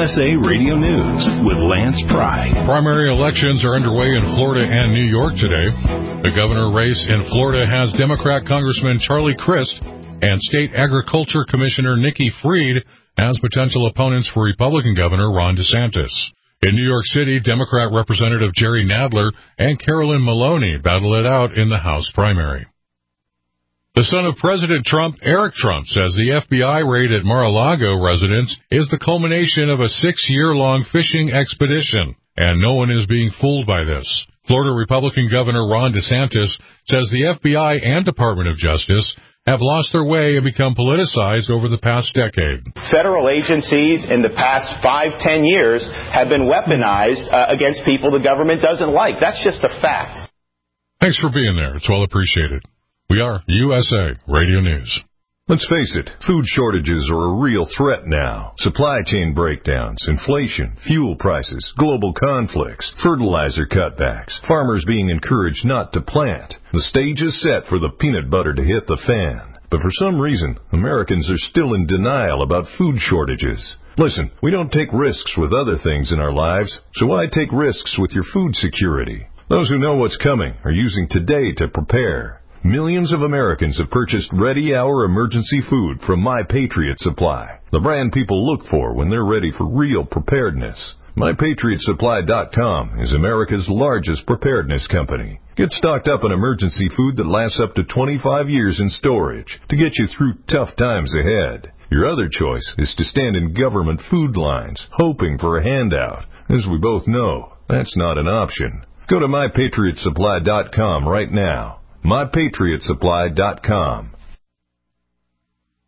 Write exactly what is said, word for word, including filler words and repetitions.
S A Radio News with Lance Pry. Primary elections are underway in Florida and New York today. The governor race in Florida has Democrat Congressman Charlie Crist and State Agriculture Commissioner Nikki Fried as potential opponents for Republican Governor Ron DeSantis. In New York City, Democrat Representative Jerry Nadler and Carolyn Maloney battle it out in the House primary. The son of President Trump, Eric Trump, says the F B I raid at Mar-a-Lago residence is the culmination of a six-year-long fishing expedition, and no one is being fooled by this. Florida Republican Governor Ron DeSantis says the F B I and Department of Justice have lost their way and become politicized over the past decade. Federal agencies in the past five, ten years have been weaponized uh, against people the government doesn't like. That's just a fact. Thanks for being there. It's well appreciated. We are U S A Radio News. Let's face it, food shortages are a real threat now. Supply chain breakdowns, inflation, fuel prices, global conflicts, fertilizer cutbacks, farmers being encouraged not to plant. The stage is set for the peanut butter to hit the fan. But for some reason, Americans are still in denial about food shortages. Listen, we don't take risks with other things in our lives, so why take risks with your food security? Those who know what's coming are using today to prepare. Millions of Americans have purchased Ready-Hour emergency food from My Patriot Supply, the brand people look for when they're ready for real preparedness. My Patriot Supply dot com is America's largest preparedness company. Get stocked up on emergency food that lasts up to twenty-five years in storage to get you through tough times ahead. Your other choice is to stand in government food lines, hoping for a handout. As we both know, that's not an option. Go to My Patriot Supply dot com right now. My Patriot Supply dot com.